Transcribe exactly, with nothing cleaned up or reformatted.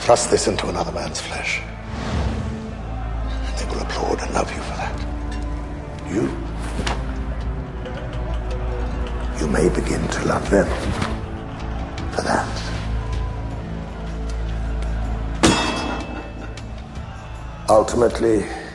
Thrust this into another man's flesh. They will applaud and love you for that. You, you may begin to love them for that. Ultimately,